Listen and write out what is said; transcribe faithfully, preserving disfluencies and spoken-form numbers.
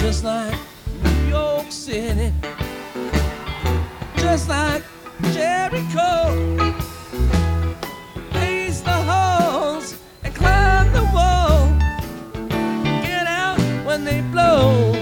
just like New York City, just like Jericho. Pace the halls and climb the wall, get out when they blow.